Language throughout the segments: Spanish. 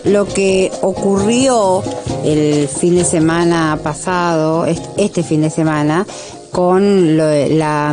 lo que ocurrió el fin de semana pasado, este fin de semana, con la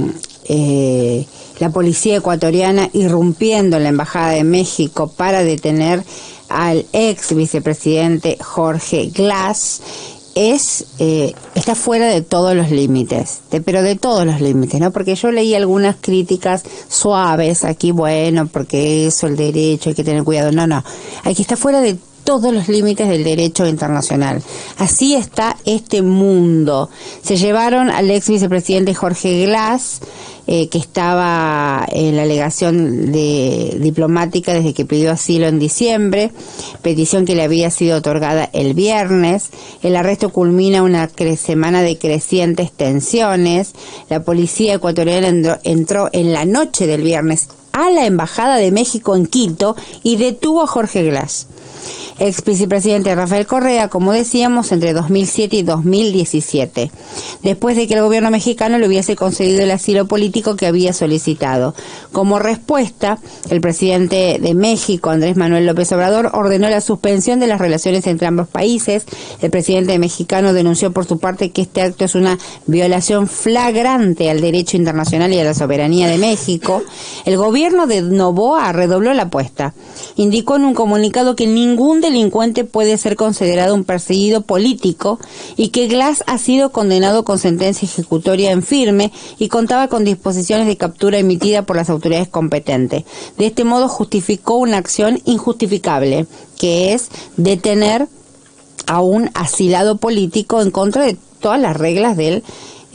policía ecuatoriana irrumpiendo en la Embajada de México para detener al ex vicepresidente Jorge Glass, está fuera de todos los límites, pero de todos los límites, ¿no? Porque yo leí algunas críticas suaves aquí, bueno, porque eso, el derecho, hay que tener cuidado. No, aquí está fuera de todos los límites del derecho internacional. Así está este mundo. Se llevaron al ex vicepresidente Jorge Glass, que estaba en la alegación diplomática desde que pidió asilo en diciembre, petición que le había sido otorgada el viernes. El arresto culmina una semana de crecientes tensiones. La policía ecuatoriana entró en la noche del viernes a la Embajada de México en Quito y detuvo a Jorge Glass, ex vicepresidente Rafael Correa, como decíamos, entre 2007 y 2017, después de que el gobierno mexicano le hubiese concedido el asilo político que había solicitado. Como respuesta, el presidente de México, Andrés Manuel López Obrador, ordenó la suspensión de las relaciones entre ambos países. El presidente mexicano denunció por su parte que este acto es una violación flagrante al derecho internacional y a la soberanía de México. El gobierno de Noboa redobló la apuesta. Indicó en un comunicado que ningún delincuente puede ser considerado un perseguido político y que Glass ha sido condenado con sentencia ejecutoria en firme y contaba con disposiciones de captura emitida por las autoridades competentes. De este modo justificó una acción injustificable, que es detener a un asilado político en contra de todas las reglas de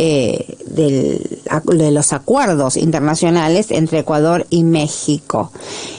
los acuerdos internacionales entre Ecuador y México.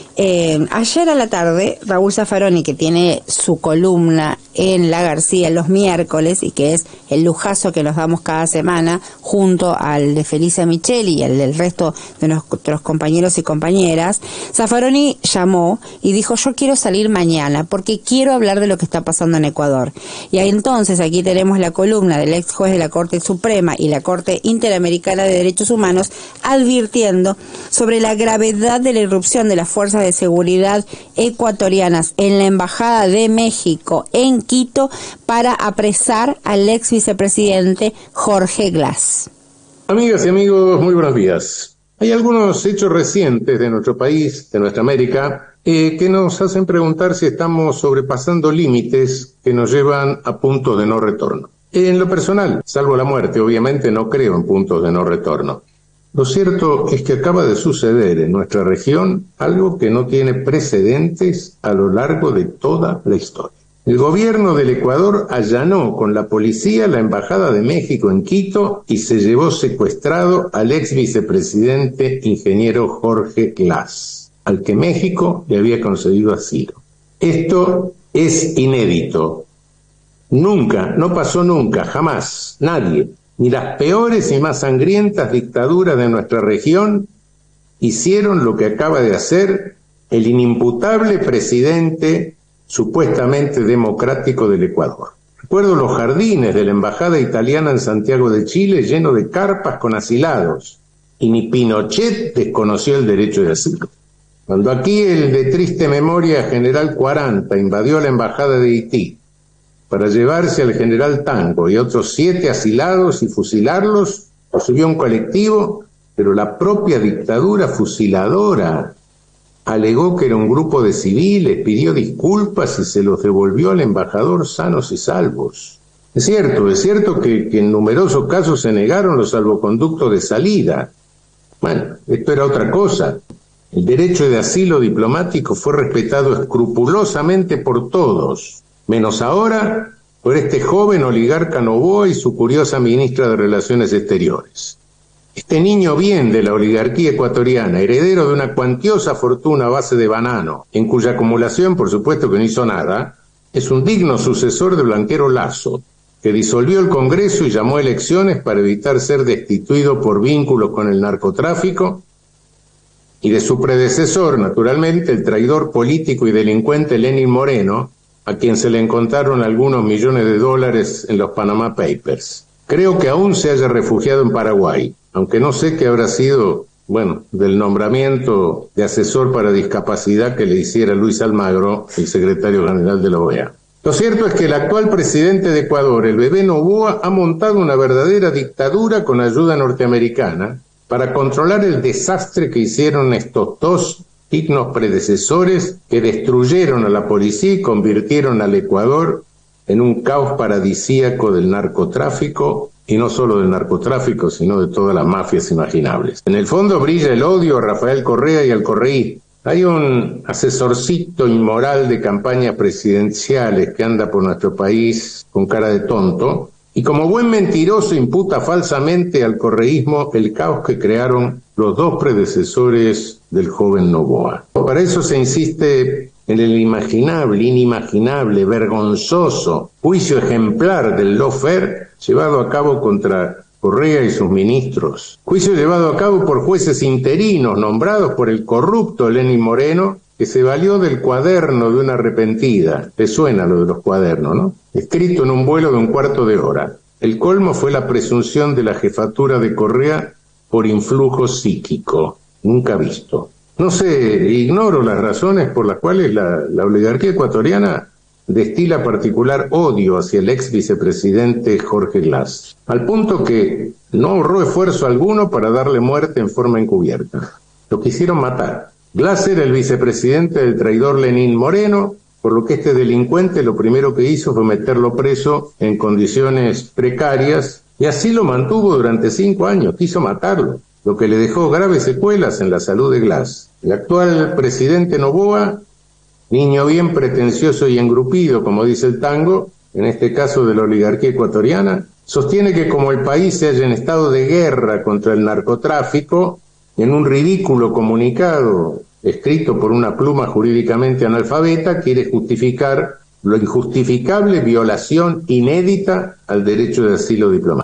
Ayer a la tarde, Raúl Zaffaroni, que tiene su columna en La García los miércoles y que es el lujazo que nos damos cada semana junto al de Felisa Micheli y al del resto de nuestros compañeros y compañeras, Zaffaroni llamó y dijo: yo quiero salir mañana porque quiero hablar de lo que está pasando en Ecuador. Y entonces aquí tenemos la columna del ex juez de la Corte Suprema y la Corte Interamericana de Derechos Humanos advirtiendo sobre la gravedad de la irrupción de las fuerzas de seguridad ecuatorianas en la Embajada de México en Quito para apresar al ex vicepresidente Jorge Glass. Amigas y amigos, muy buenos días. Hay algunos hechos recientes de nuestro país, de nuestra América, que nos hacen preguntar si estamos sobrepasando límites que nos llevan a puntos de no retorno. En lo personal, salvo la muerte, obviamente no creo en puntos de no retorno. Lo cierto es que acaba de suceder en nuestra región algo que no tiene precedentes a lo largo de toda la historia. El gobierno del Ecuador allanó con la policía la Embajada de México en Quito y se llevó secuestrado al ex vicepresidente ingeniero Jorge Glass, al que México le había concedido asilo. Esto es inédito. Nunca, no pasó nunca, jamás, nadie, ni las peores y más sangrientas dictaduras de nuestra región hicieron lo que acaba de hacer el inimputable presidente supuestamente democrático del Ecuador. Recuerdo los jardines de la Embajada Italiana en Santiago de Chile llenos de carpas con asilados, y ni Pinochet desconoció el derecho de asilo. Cuando aquí el de triste memoria general 40 invadió la Embajada de Haití para llevarse al general Tango y otros 7 asilados y fusilarlos, lo subió un colectivo, pero la propia dictadura fusiladora alegó que era un grupo de civiles, pidió disculpas y se los devolvió al embajador sanos y salvos. Es cierto que en numerosos casos se negaron los salvoconductos de salida. Bueno, esto era otra cosa. El derecho de asilo diplomático fue respetado escrupulosamente por todos, menos ahora por este joven oligarca Noboa y su curiosa ministra de Relaciones Exteriores. Este niño bien de la oligarquía ecuatoriana, heredero de una cuantiosa fortuna a base de banano, en cuya acumulación por supuesto que no hizo nada, es un digno sucesor de Blanquero Lasso, que disolvió el Congreso y llamó a elecciones para evitar ser destituido por vínculos con el narcotráfico, y de su predecesor, naturalmente, el traidor político y delincuente Lenín Moreno, a quien se le encontraron algunos millones de dólares en los Panama Papers. Creo que aún se haya refugiado en Paraguay, aunque no sé qué habrá sido del nombramiento de asesor para discapacidad que le hiciera Luis Almagro, el secretario general de la OEA. Lo cierto es que el actual presidente de Ecuador, el bebé Noboa, ha montado una verdadera dictadura con ayuda norteamericana para controlar el desastre que hicieron estos dos dignos predecesores que destruyeron a la policía y convirtieron al Ecuador en un caos paradisíaco del narcotráfico, y no solo del narcotráfico, sino de todas las mafias imaginables. En el fondo brilla el odio a Rafael Correa y al correísmo. Hay un asesorcito inmoral de campañas presidenciales que anda por nuestro país con cara de tonto, y como buen mentiroso imputa falsamente al correísmo el caos que crearon los dos predecesores del joven Noboa. Para eso se insiste en el inimaginable, vergonzoso juicio ejemplar del lawfare llevado a cabo contra Correa y sus ministros. Juicio llevado a cabo por jueces interinos nombrados por el corrupto Lenín Moreno, que se valió del cuaderno de una arrepentida. Te suena lo de los cuadernos, ¿no? Escrito en un vuelo de un cuarto de hora. El colmo fue la presunción de la jefatura de Correa por influjo psíquico, nunca visto. No sé, ignoro las razones por las cuales la oligarquía ecuatoriana destila particular odio hacia el ex vicepresidente Jorge Glass, al punto que no ahorró esfuerzo alguno para darle muerte en forma encubierta. Lo quisieron matar. Glass era el vicepresidente del traidor Lenín Moreno, por lo que este delincuente lo primero que hizo fue meterlo preso en condiciones precarias, y así lo mantuvo durante 5 años, quiso matarlo, lo que le dejó graves secuelas en la salud de Glass. El actual presidente Noboa, niño bien pretencioso y engrupido, como dice el tango, en este caso de la oligarquía ecuatoriana, sostiene que como el país se halla en estado de guerra contra el narcotráfico, en un ridículo comunicado escrito por una pluma jurídicamente analfabeta, quiere justificar la injustificable violación inédita al derecho de asilo diplomático.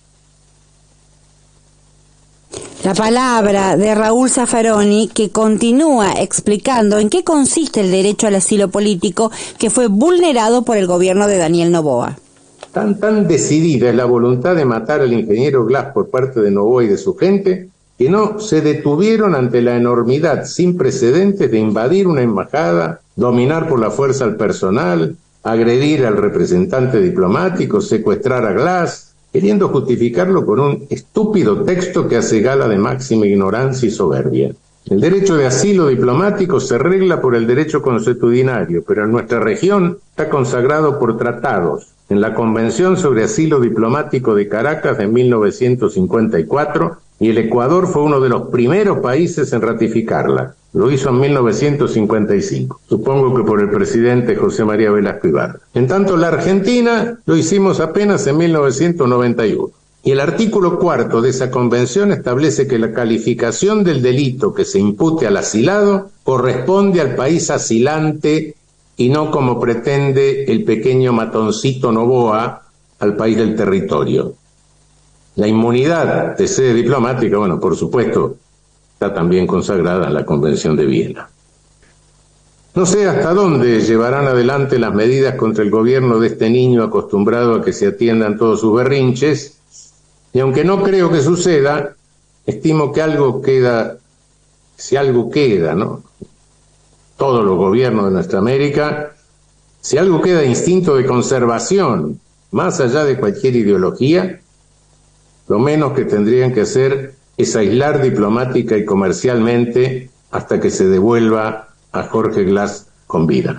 La palabra de Raúl Zaffaroni, que continúa explicando en qué consiste el derecho al asilo político que fue vulnerado por el gobierno de Daniel Noboa. Tan decidida es la voluntad de matar al ingeniero Glass por parte de Noboa y de su gente, que no se detuvieron ante la enormidad sin precedentes de invadir una embajada, dominar por la fuerza al personal, agredir al representante diplomático, secuestrar a Glass, queriendo justificarlo con un estúpido texto que hace gala de máxima ignorancia y soberbia. El derecho de asilo diplomático se regla por el derecho consuetudinario, pero en nuestra región está consagrado por tratados. En la Convención sobre Asilo Diplomático de Caracas de 1954, y el Ecuador fue uno de los primeros países en ratificarla. Lo hizo en 1955, supongo que por el presidente José María Velasco Ibarra. En tanto, la Argentina lo hicimos apenas en 1991. Y el artículo 4 de esa convención establece que la calificación del delito que se impute al asilado corresponde al país asilante y no como pretende el pequeño matoncito Noboa al país del territorio. La inmunidad de sede diplomática, bueno, por supuesto, está también consagrada en la Convención de Viena. No sé hasta dónde llevarán adelante las medidas contra el gobierno de este niño acostumbrado a que se atiendan todos sus berrinches, y aunque no creo que suceda, estimo que algo queda, si algo queda, ¿no? Todos los gobiernos de nuestra América, si algo queda de instinto de conservación, más allá de cualquier ideología, lo menos que tendrían que hacer es aislar diplomática y comercialmente hasta que se devuelva a Jorge Glass con vida.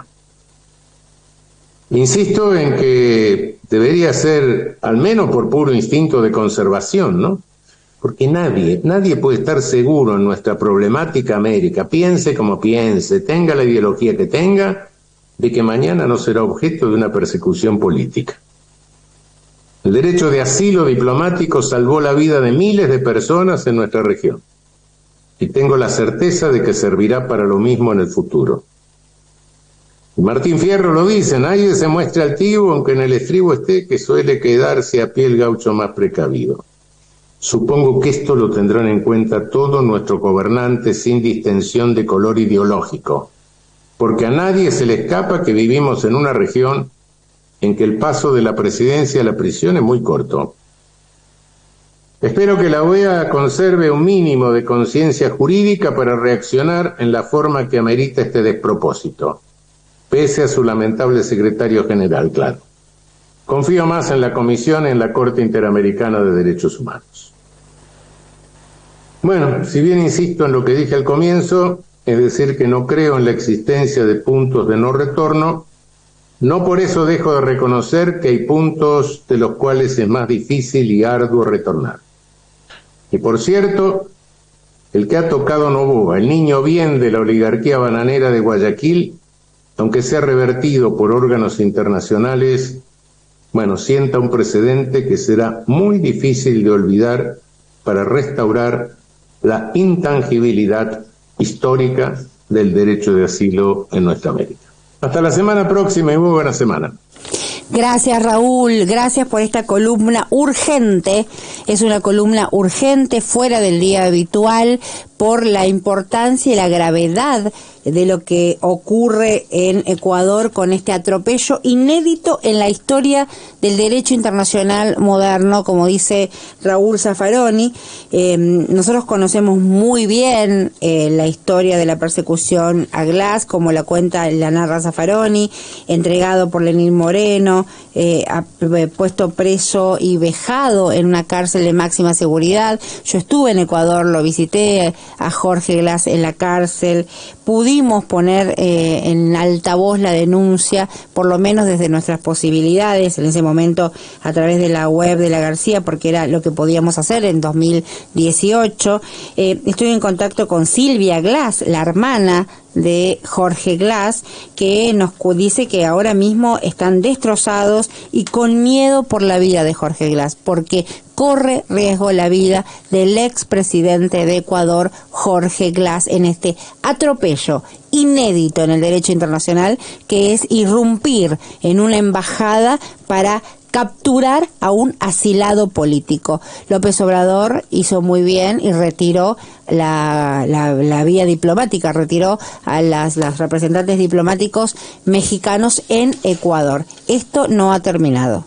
Insisto en que debería ser, al menos por puro instinto de conservación, ¿no? Porque nadie puede estar seguro en nuestra problemática América, piense como piense, tenga la ideología que tenga, de que mañana no será objeto de una persecución política. El derecho de asilo diplomático salvó la vida de miles de personas en nuestra región. Y tengo la certeza de que servirá para lo mismo en el futuro. Y Martín Fierro lo dice, nadie se muestre altivo, aunque en el estribo esté, que suele quedarse a pie el gaucho más precavido. Supongo que esto lo tendrán en cuenta todos nuestros gobernantes sin distensión de color ideológico, porque a nadie se le escapa que vivimos en una región en que el paso de la presidencia a la prisión es muy corto. Espero que la OEA conserve un mínimo de conciencia jurídica para reaccionar en la forma que amerita este despropósito, pese a su lamentable secretario general, claro. Confío más en la Comisión y en la Corte Interamericana de Derechos Humanos. Bueno, si bien insisto en lo que dije al comienzo, es decir, que no creo en la existencia de puntos de no retorno, no por eso dejo de reconocer que hay puntos de los cuales es más difícil y arduo retornar. Y por cierto, el que ha tocado Noboa, el niño bien de la oligarquía bananera de Guayaquil, aunque sea revertido por órganos internacionales, bueno, sienta un precedente que será muy difícil de olvidar para restaurar la intangibilidad histórica del derecho de asilo en nuestra América. Hasta la semana próxima y muy buena semana. Gracias, Raúl, gracias por esta columna urgente. Es una columna urgente, fuera del día habitual, por la importancia y la gravedad de lo que ocurre en Ecuador con este atropello inédito en la historia del derecho internacional moderno, como dice Raúl Zaffaroni. Nosotros conocemos muy bien la historia de la persecución a Glass, como la cuenta, la narra Zaffaroni, entregado por Lenín Moreno, puesto preso y vejado en una cárcel de máxima seguridad. Yo estuve en Ecuador, lo visité a Jorge Glass en la cárcel. Pudimos poner en altavoz la denuncia, por lo menos desde nuestras posibilidades, en ese momento a través de la web de la García, porque era lo que podíamos hacer en 2018. Estoy en contacto con Silvia Glass, la hermana de Jorge Glass, que nos dice que ahora mismo están destrozados y con miedo por la vida de Jorge Glass, porque corre riesgo la vida del expresidente de Ecuador, Jorge Glass, en este atropello inédito en el derecho internacional, que es irrumpir en una embajada para capturar a un asilado político. López Obrador hizo muy bien y retiró la vía diplomática, retiró a las representantes diplomáticos mexicanos en Ecuador. Esto no ha terminado.